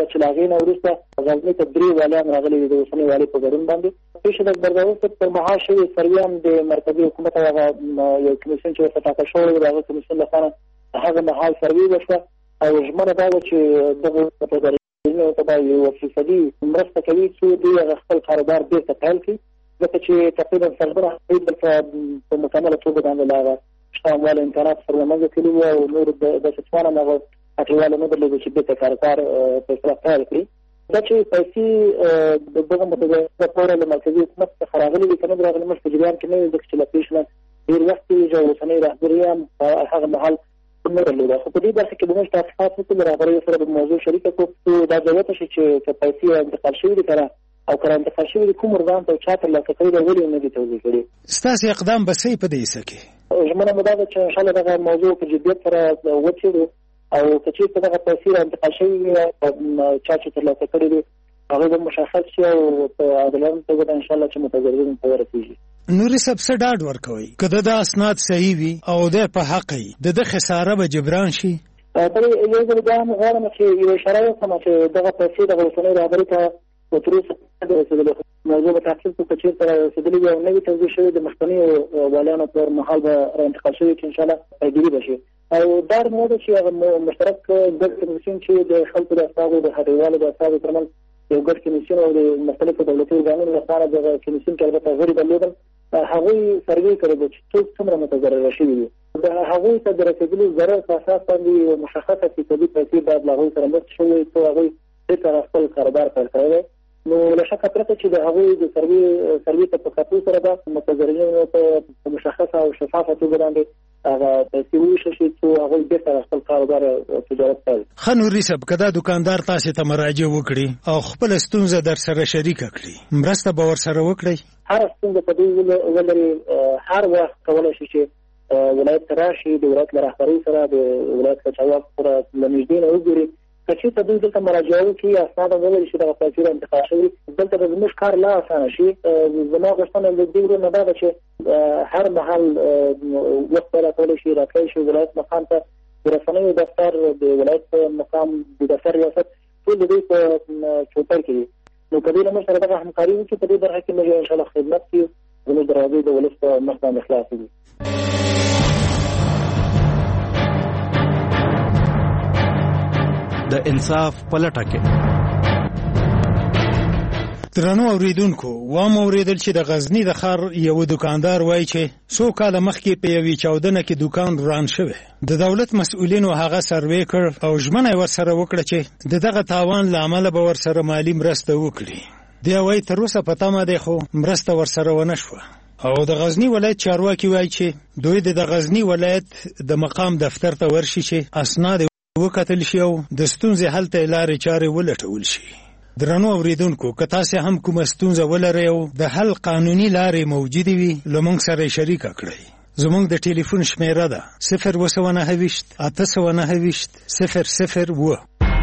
ده چې له هغې نه وروسته غزني ته 3 والیان راغلي دي د اوسني والي په ګډون باندې. پیش د اکبرزاده صاحب پر مهال شوي سرویان د مرکزي حکومت هغه یو کمیسیون چې ورته ټاکل شوی و د هغه کمیسیون لخوا هغه مهال سروې وشوه او ژمنه دا وه چې دغه متضررینو ته به یوه فیصدي مرسته کوي څو دوی هغه خپل کاروبار بېرته پیل کړي، ځکه چې تقریبا سلګونه هغوی دلته په مکمله توګه باندې له هغه شته اموال امکانات سره له منځه تللي وو او نور داسې ځوان هم هغه اټیواله نه درلوده چې بېرته کاروبار په اصطلاح پیل کړي. دا چې پیسې د دغه متضررینو لپاره له مرکزي حکومت څخه راغلي دي که نه دي راغلي موږ په جریان کې نه یو، ځکه چې له پیش نه ډېر وخت تېرېږي او اوسنۍ رهبري هم په هغه مهال نه درلوده. خو په دې برخه کې به موږ تحقیقات وکړو، د رهبریو سره به موضوع شریکه کړو، دا جوته شي چې که پیسې انتقال شوي دي که نه او که انتقال شوي دي کوم ارګان ته چا ترلاسه کړي دي ولې نه دي توضیح کړي. ستاسې اقدام به څه په دې حصه کې؟ ژمنه مو دا ده چې انشاءالله دغه موضوع په جدیت سره وڅېړو او که چېرته دغه پیسې انتقال شوي وي چا چې ترلاسه کړي دي هغوی به مشخص شي او په عادلانه توګه به انشاءالله چې متضررینو ته ورسېږي. نوري صاحب څه ډاډ ورکوئ که د ده اسناد صحیح وي او دی په حق وي د ده خساره به جبران شي؟ یو ځل دا هم غواړم چې یوه اشاره وکړم چې دغه پیسې دغه اوسنۍ رهبري ته تر اوسه نه دي رسېدلې. موضوع به تحقیق وکړو که چېرته رسېدلې وي او نه وي توضیح شوې د مخکنیو والیانو پر مهال به راانتقال شوي چې انشاءالله پیګیري به شي. او دا نه ده چې هغه مشترک ګډ کمیسیون چې د خلکو د استازو د هټیوالو د استازو ترمنځ یو ګډ کمیسیون او د مختلفو دولتي ارګانونو لپاره دغه کمیسیون کې البته غړي درلودل، هغوی سروې کړی ده چې څوک څومره متضرره شوي دي. د هغوی ته د رسېدلي ضرر په اساس باندې یوه مشخصه فیصدي پیسې باید له هغوی سره مرسته شوې وي څو هغوی بېرته خپل کاروبار پیل کړی دی. نو له شکه پرته چې د هغوی د سروې ته په کتو سره به متضررینو ته په مشخصه او شفافه توګه باندې هغه پیسې وویشل شي څو هغوی بېرته خپل کاروبار او تجارت پیل. ښه نوري صاحب که دا دوکاندار تاسې ته مراجعه وکړي او خپله ستونزه در سره شریکه کړي مرسته به ورسره وکړئ؟ هره ستونزه په دې ولري هر وخت کولی شي چې ولایت ته راشي، د ولایت له رهبرۍ سره د ولایت له چارواکو سره له نږدې نه وګوري. که چېرته دوی دلته مراجعه وکړي اسناد هم ولري چې دغه پیسې انتقال شوي دلته به زموږ کار لا اسانه شي. زما غوښتنه له دې ورونه دا ده چې هر مهال وخت پیدا کولی شي راتلی شي ولایت مقام ته د رسنیو دفتر د ولایت مقام د دفتر ریاست ټول د دوی په چوپړ کې دي. نو که دوی له موږ سره دغه همکاري وکړي په دې برخه کې موږ انشاءالله خدمت کوي، زموږ دروازې د ولس په مخ باندې خلاصې دي. د انصاف په لټه کې درنو اوریدونکو وام اوریدل چې د غزني د ښار یو دکاندار وایي چې څو کاله مخکې په یوې چاودنه کې دوکان وران شوی. د دولت مسؤلینو هغه سروې کړ او ژمنه یې ورسره وکړه چې د دغه تاوان له امله به ورسره مالي مرسته وکړي. دی وایي تر اوسه په تمه دی خو مرسته ورسره ونه شوه. او د غزني ولایت چارواکي وایي چې دوی د غزني ولایت د مقام دفتر ته ورشي چې اسناد وکتل شي او د ستونزې حل ته لارې چارې ولټول شي. درنو اوریدونکو که تاسې هم کومه ستونزه ولرئ او د حل قانوني لارې موجودې وي له موږ سره یې شریکه کړئ. زموږ د ټلیفون شمیره ده 029 829 007.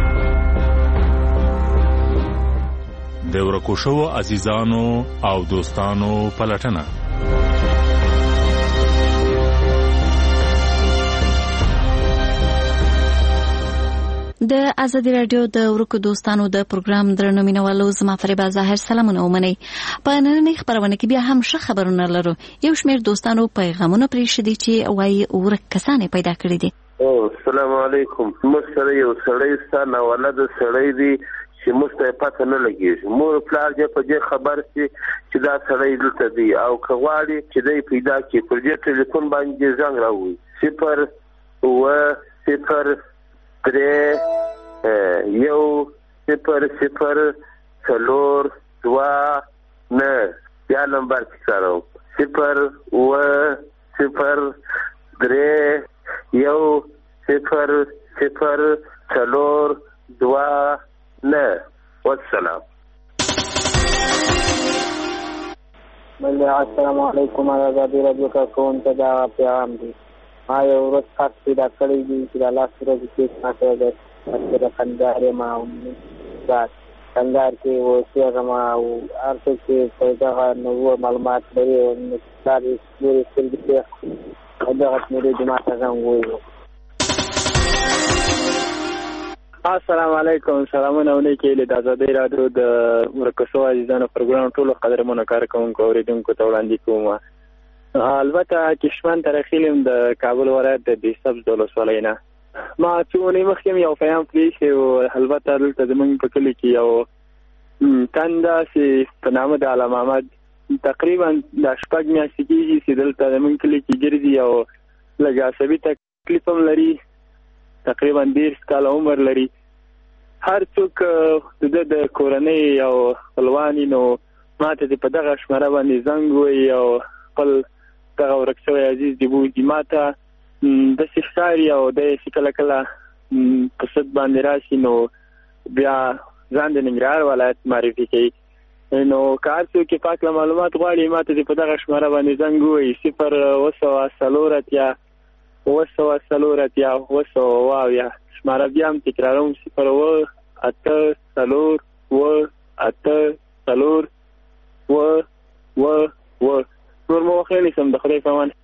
د ورکو شوو عزیزانو او دوستانو پلټنه. د ازادي رادیو د ورکو دوستانو د پروګرام درنو مینوالو زما فریبا ظاهر سلامونه ومنئ. په نننۍ خبرونه کې بیا هم ښه خبرونه لرو. یو شمېر دوستانو پیغامونه پرېښودي چې وایي ورک کسان یې پیدا کړي دي. السلام علیکم. موږ سره یو سړی ستا ناولده سړی دی چې موږ ته پته نه لګېږي. مور پلار یې په دې خبر شي چې دا سړی دلته دی او که غواړي چې دی پیدا کړي پر دې ټلیفون باندې زنګ راووي 0 یا نمبر تکراروم 0 والسلام. السلام علیکم ازادي رادیو کا کون ته دا پیغام دی. ما یو ورځ کار پیدا کړی دی چې د لاس ورځ کې ماته د کندهار ما کندهار کې اوسېږم او هلته کې په دغه نوو معلومات لري او نصاري ستوري سترګې کې دغه شمېرې دې ماته زنګ وویل. السلام علیکم. سلامونه ونیکې له آزادۍ رادیو د ورکشو عزیزانو پروګرام ټولو قدرمنو کارکوونکو اوریدونکو ته وړاندې کوم. البته کشمن ترخیلم د کابل ولایت د سبز ولسوالۍ نه. ما څونه مخکې یو پیغام پلیس او البته دلته زمونږ په کلی کې یو تنده چې په نامه د علامه محمد تقریبا د شپږ میاشتې کېږي چې دلته زمونږ کلی کې ګرځي او لږ عصبي تکلیف هم لري، تقریبا 10 کاله عمر لري. هر څوک د کورنۍ او خپلواني نو ماته په دغه شماره باندې زنګ وي او خپل دغه ورک شوی عزیز دی بوځي ماته د سښکاري او د کله کله په صد باندې راشي نو بیا ځان د ننګرهار ولایت معرفي کوي. نو کار څوک پاک معلومات غواړي ماته په دغه شماره باندې زنګ وي 0 شماره بیا هم تکراروم 0 نور مو خیلی سم د خدای په امان.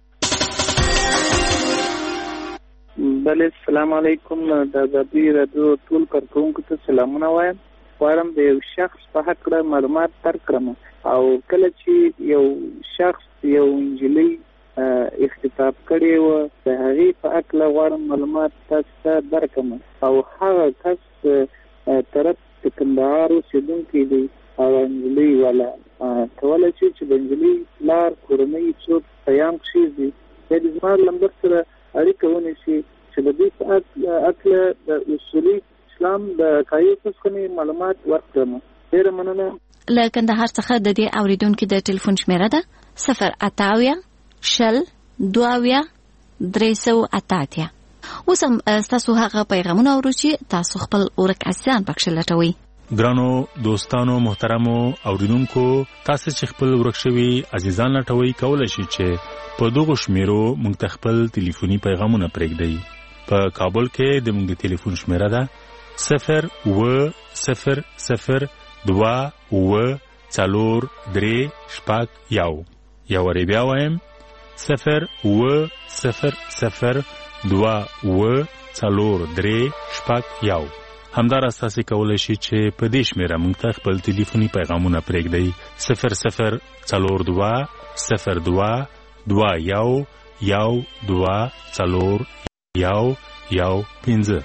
بله السلام علیکم. د آزادۍ رادیو ټول کارکوونکو ته سلامونه وایم. غواړم د یو شخص په هکله معلومات درکړم او کله چې یو شخص یو نجلۍ اختطاف کړی و د هغې په هکله غواړم معلومات تاسو ته درکړم او هغه کس طرف د کندهار اوسېدونکی دی او نجلۍ والا کولی شي چې د نجلۍ پلار کورنۍ څوک پیام کښېږدي یا د زما نمبر سره اړیکه ونیسي چې د دوی په هکله د اصولي اسلام د قایې څخه معلومات ورکړم. ډېره مننه. له کندهار څخه د دې اورېدونکي د ټلیفون شمېره ده 088 شل 22 اوس هم ستاسو هغه پیغامونه اورو چې تاسو خپل ورک عزیزان پکښې لټوئ. ګرانو دوستانو محترمو اوریدونکو، تاسو چې خپل ورک شوي عزیزان لټوئ کولی شئ چې په دغو شمیرو موږ ته خپل ټلیفوني پیغامونه پرېږدئ. په کابل کې د موږ د ټلیفون شمیره ده 0 یو وری بیا وایم 0 همداراز تاسو کولی شئ چې په دې شمیره موږ ته خپل ټلیفوني پیغامونه پرېږدئ 00222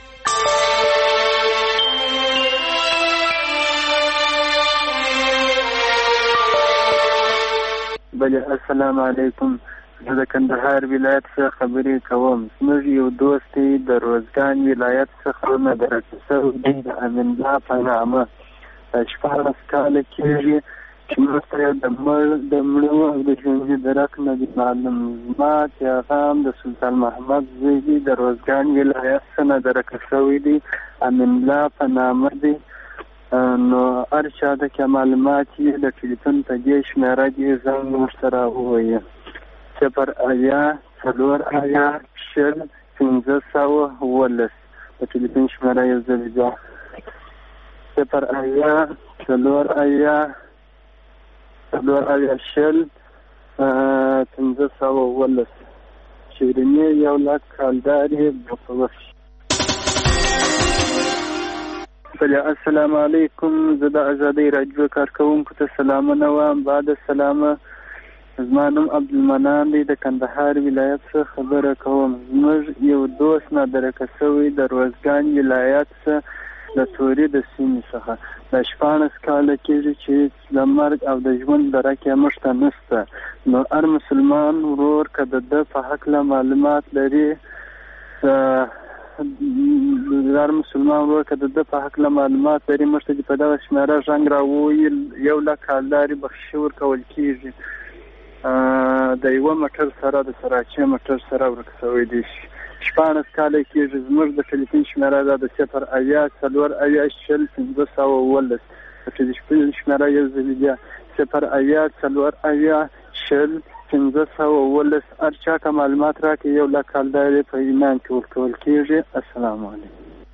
بله السلام علیکم. زه د کندهار ولایت څخه خبرې کوم. زموږ یو دوست دی د روزګان ولایت څخه مدرسه شوی دی د امین الله په نامه 14 کاله کېږي چې موږ سره د مړو او د ژوندي درک نه دي معلومات یا هم د سلطان محمد زوی دی د روزګان ولایت څخه مدرسه شوی دی امین الله په نامه دی. نو هر چا د کې معلومات یې د ټلیفون په دې شمېره کې زنګ ورسره ووایه 0 د ټلیفون شمېره یې زه بیا 0 شیرینې یو لاک کالدارې بوپوش. السلام علیکم. زه د آزادۍ رادیو کارکوونکو ته سلامونه وایم. بعد سلامه. زما نوم عبدالمنان دی د کندهار ولایت څخه خبره کوم. زموږ یو دوست نادرکه شوی د روزګان ولایت څخه د تورې د سیمې څخه د 14 کاله کېږي چې د مرګ او د ژوند درک یې موږ ته نشته. نو هر مسلمان ورور که د ده په هکله معلومات لري هر مسلمان ورور که د ده په هکله معلومات لري موږ ته په دغه شمېره زنګ راووایي 1 لک کالدارې بخښي ورکول کېږي. د یوه موټر سره د سراچې موټر سره ورک شوی دی 14 کاله کېږي. زموږ د ټلیفون شمېره ده د 0 د ټلیفون شمېره یو ځل بیا 0 512 هر چا که معلومات راکړي 1 لک کالدارې په ایمان کې ورکول کېږي. السلام علیکم.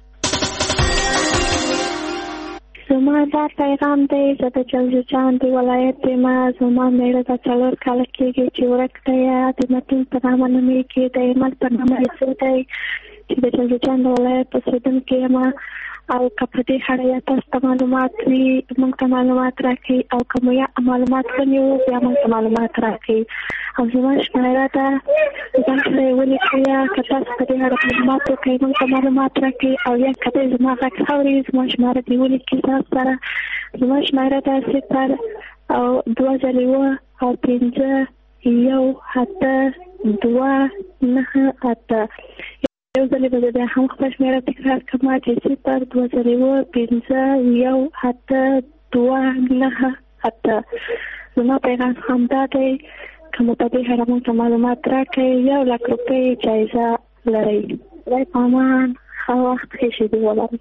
زما دا پیغام دی. زه د جوزجان د ولایت یم. زما مېړه د 4 کاله کېږي چې ورک دی. د متین په نامه نومېږي. د ایمل په نامه یې دی چې د جوزجان د ولایت اوسېدونکی یم او که په دې اړه یا تاسو ته معلومات وي موږ ته معلومات راکړئ او که مو یا معلومات ونیو بیا موږ ته معلومات راکړئ او زما شمېره ده ځان سره یې ولیکئ یا که تاسو په دې اړه معلومات وکړئ موږ ته معلومات راکړئ او یا که دی زما غږ اوري زما شمېره دې ولیکئ ځان سره زما شمېره ده 0 او 2 ځلې 7 او 5 1 7 2 9 8 یو ځلې به بیا هم خپله شمېره تکرار کړم چې 0 2 ځلې 5 1 7 2 9 8 زما پیغام همدا دی که مو په دې اړه موږ ته معلومات راکړئ 1 لک روپۍ جایزه لرئ خدای په امان ښه وخت ښې شېبې ولرئ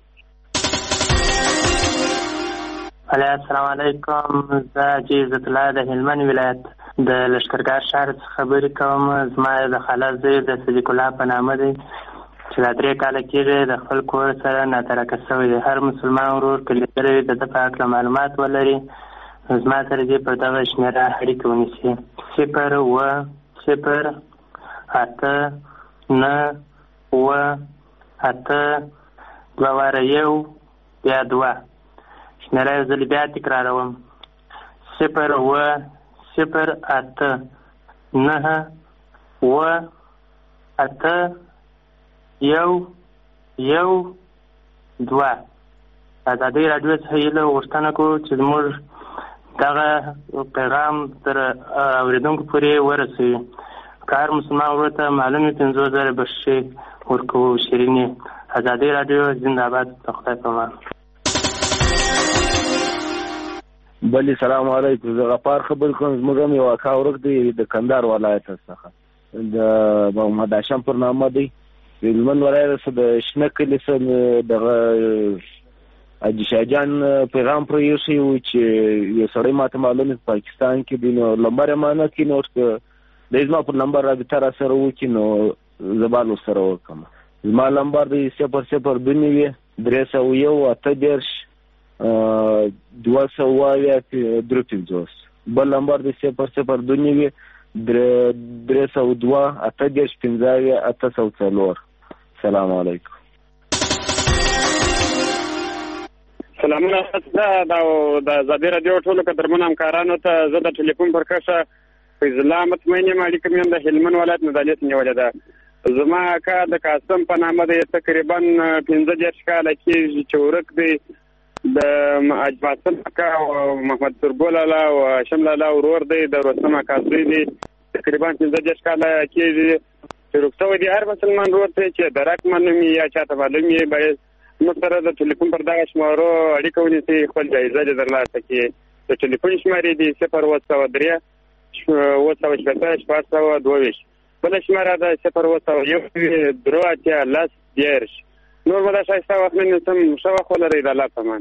السلام علیکم زه حاجي عزت الله د هلمند ولایت د لښکرګاه ښار څخه خبرې کوم زما د خاله زوی د صدیق الله په نامه دی چې دا 3 کاله کېږي د خپل کور سره ناترکه شوی دی هر مسلمان ورور که لیدلی د ده په هکله معلومات ولري زما سره دې پر دغه شمېره اړیکه ونیسي 0 0 8 9 8 2 1 بیا 2 شمېره یو ځلې بیا تکراروم 0 0 8 9 8 1 2 ازادي راډیو څخه یې له غوښتنه کوو چې زموږ دغه پیغام تر اورېدونکو پورې ورسوي که هر مسلمان ورور ته معلوم وي 50,000 بخښي ورکوو شیرینې ازادي راډیو زنده باد د خدای په امان بلی سلام علیکم زه غفار خبر کوم زموږ هم یو اکا ورک دی د کندهار ولایت څخه د محمد هاشم پر نامه دی د هلمند ولایت څخه د شنه کلي څخه دغه حاجي شاهجان پیغام پرې ایښی و چې یو سړی ماته معلوم دی پاکستان کې دی نو نمبر یې مانه کړي نو دی زما پر نمبر رابطه را سره وکړي نو زه به ورسره وکړم زما نمبر دی 0 0 2 301 250 بل نمبر دی 0 0 2 302 850 سلام علیکم سلامونه د ازادي راډیو ټولو قدرمنو همکارانو ته زه د ټلیفون پر کښه فیض الله مطمئن یم اړیکه مې د هلمند ولایت مدالیت نیولې ده زما اکا د قاسم په نامه دی تقریبا 15 کاله کېږي چې ورک دی د اجماسم اکا او محمد سرګل الله او هاشم لاله ورور دی د رستم اکا زوی دی تقریبا 15 کاله کېږي چې ورک شوی دی هر مسلمان ورور ته چې درک معلوم یا چاته معلوم یې باید موږ سره د ټلیفون پر دغه شمارو اړیکه ونیسئ خپل جایزه دې درلاسه کړي د ټلیفون شمارې دي 0 803 822 بله شماره ده 0 801 نور به دا ښایسته وخت نه نیسم ښه وخت ولرئ د الله په امان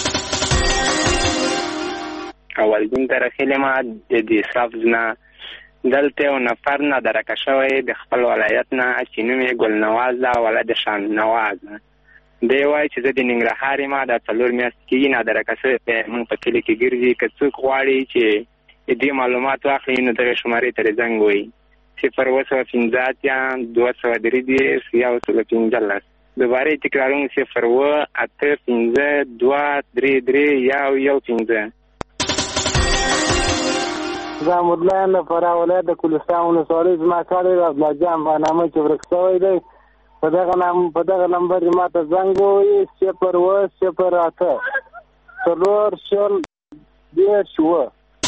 اولګین ترخیل ما د دې سبز نه دلته یو نفر نادرکه شوی د خپل ولایت نه چې نوم یې ګلنواز ده ولد شان نواز دی وایي چې زه د ننګرهار یم دا 4 میاشتې کېږي نادرکه شوی موږ په کلي کې ګرځي که څوک غواړي چې دې معلومات واخلي نو دغه شمارې ته زنګ ووهي 0 250 215 دوباره تکرارون 0 8 15 2 3 1 زه مدلا یم د فراه ولایت د کلستان ولسوالۍ زما کار دی د عبدالله جان په نامه چې ورک شوی دی په دغه نمبر ما ته زنګ ووهي 0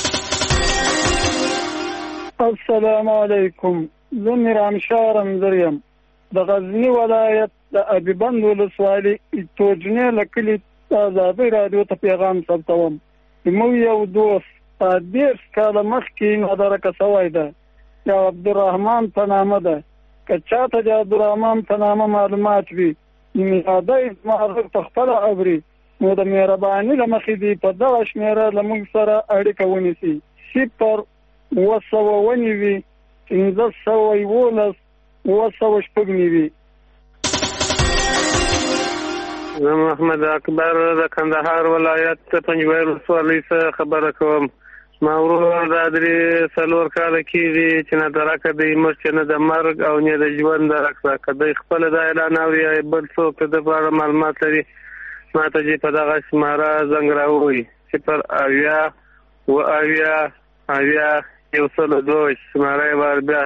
السلام علیکم زه میرانشاه رمزر یم د غزني ولایت د ابيبند ولسوالۍ توجنې له کلي ازادي راډیو ته پیغام ثبتوم زموږ یو دوست 10 کاله مخکې نادرکه شوی ده یا عبدالرحمن په نامه ده که چاته د عبدالرحمن په نامه معلومات وي میاده زما غږ په خپله اوري نو د مهرباني له مخې دې په دغه شمېره له موږ سره اړیکه ونیسي 0 299 511 زه محمد اکبر د کندهار ولایت پنجوایل ولسوالۍ څخه خبره کوم ما ورور د 3 کاله کېږي چې نادرکه دی مړ چې نه د مرګ او نه د ژوند درک راکړه دی خپله دا اعلان اوري بل څوک د په اړه معلومات لري ماته چې په دغه شماره زنګ راووي 080 شماره یې بار بیا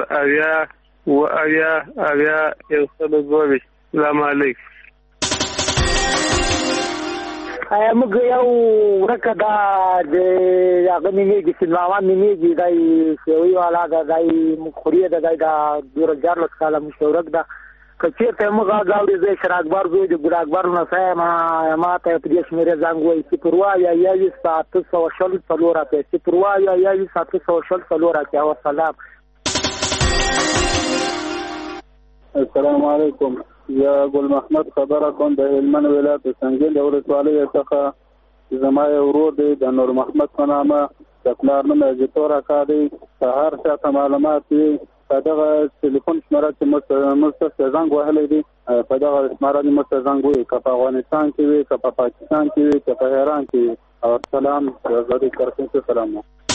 080 السلام علیکم. آیا موږ یو ورکه دا د هغه نیمېږي چې ماما نیمېږي دی سیوي والا دا دی مخوري دا دی دا 2014 کاله مشورک دا که چېرته موږ غاړې زه شر اکبر زوی د ګل اکبر نه سایم ما ته په دې شمیره زنګ وایي 080 والسلام. السلام علیکم. یا ګل محمد خبره کوم د هلمند ولایت سنگین د ولسوالۍ څخه. زما یو ورور دی د نور محمد په نامه د پلار نوم یې زیتور اکا دی. هر چاته معلومات وي په دغه ټلیفون شماره چې موږ ته زنګ وهلی دی په دغه شماره موږ ته زنګ وي که په افغانستان کې وي که په پاکستان کې وي که په ایران کې وي. او سلام غریب کرکین سے سلام.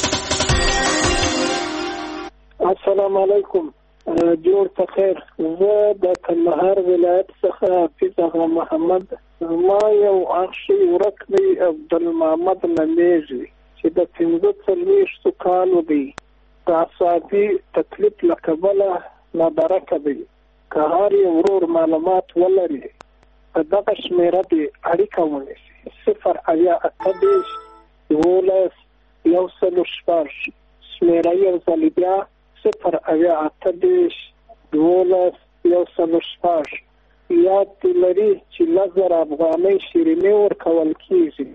السلام علیکم. جوړ په خیر. زه د کندهار ولایت څخه حافظ اغا محمد. ما یو اخشي ورک دی عبدالمحمد نمیږي چې د 45 کالو دی. د اعصابي تکلیف له کبله نادرکه دی. که هر یو ورور معلومات ولري په دغه شمېره دې اړیکه ونیسي 080 12 106 شمېره یو ځل بیا 080 12 106. یاد دې لري چې 1000 افغانۍ شیریني ورکول کېږي.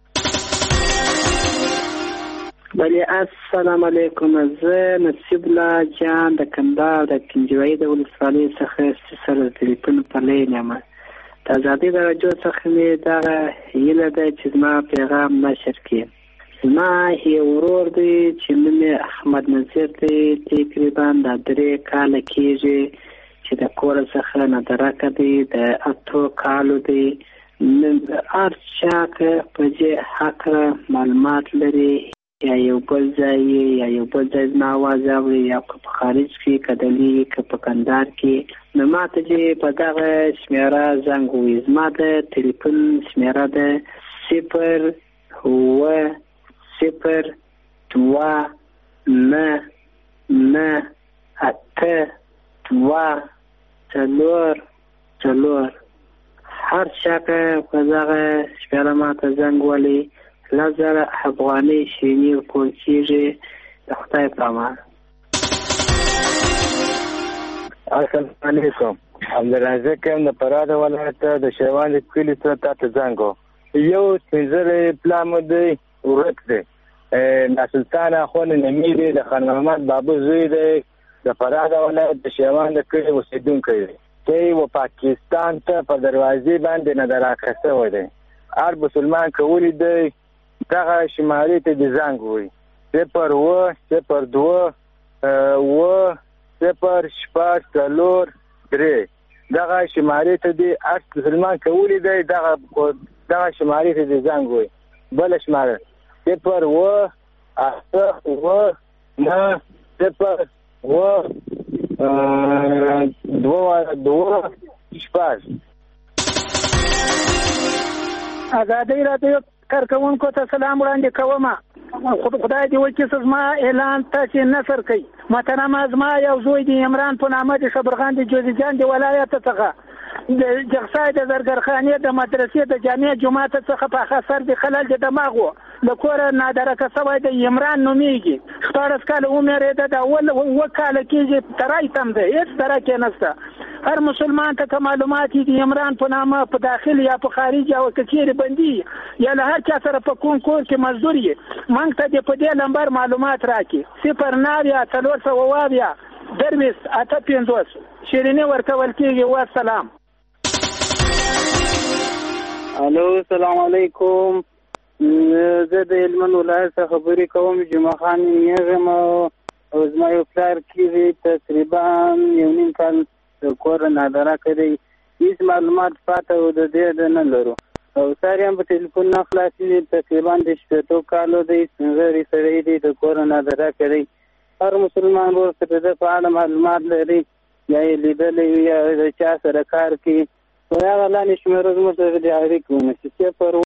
بله السلام علیکم. زه نصیب الله جان د کندهار د کنجوایي د ولسوالۍ څخه سره تلیفون په لین یم. د ازادۍ د راډیو څخه مې دغه هیله ده چې زما پیغام نشر کړي. زما یو ورور دی چې نوم یې احمد نظیر دی. تقریبا د 3 کاله کېږي چې د کور څخه نادرکه دی. د 8 کالو دی. هر چا که په دې هکله معلومات لري یا یو بل ځای زما اواز اوري یا په خارج کې که دلي که په کندهار کې نو ما ته چې په دغه شمېره زنګ ووایي. زما د تلیفون شمېره ده 020298244. هر چا که په دغه شمېره ما ته زنګ ولي 1000 افغانۍ شیریني ورکول کېږي. د خدای په امان. السلام علیکم. عبدالرزاق یم د فراه د ولایت د شیوان د کلي څخه تاته زنګ و. یو سپینځلی پلار مو دی ورک دی. ناسلطان اخوان نمي دی د خان محمد بابو زوی دی د فراه د ولایت د شیوان د کلي اوسېدونکی دی. دی و پاکستان ته په دروازې باندې نادرکه شوی دی. هر مسلمان که ولیدی دغه شمارې ته د زنګ ووایي 020298244. دغه شمارې ته د هر مسلمان که ولیدی دغه شمارې ته د زنګ ووایي. بله شماره 0809222 ازادۍ راډیو کارکوونکو ته سلام وړاندې کوم. خدای دې وکړي چې زما اعلان تاسې نشر کړئ. محترمه زما یو زوی دی عمران په نامه د شبرغان د جوزجان د ولایت څخه د جغسای د زرګرخانې د مدرسې د جامع جماعت څخه په خسر د خلل د دماغ و له کوره نادرکه شوی د عمران نومیږي. 14 کاله عمر یې د اول وکاله کېږي ترای تم ده هیڅ درکه نشته. هر مسلمان ته معلومات دي عمران په نامه په داخل یا په خارج او کثیر بندي یا له هر چا سره په کوم کور کې مزدوري مونږ ته په دې نمبر معلومات راکړي 094 شیرینی ورکول کېږي. والسلام. الو السلام علیکم. زه د هلمند ولایت څخه خبرې کوم. جمعه خان یږم او زما یو پلار کېږي تقریبا 1.5 کال د کور نادرکه دی. هیڅ معلومات پاته او د دې نه لرو. او ساري هم په ټلیفون نه خلاصېږي. تقریبا د 18 کالو دی. څنګه سړی دی د کور نادرکه دی. هر مسلمان ورته د په اړه معلومات لري یا یې لیدلی یا د چا سره کار کوي و هغه لاندې شمېره زموږ سره د اړیکې ونیسي چې پر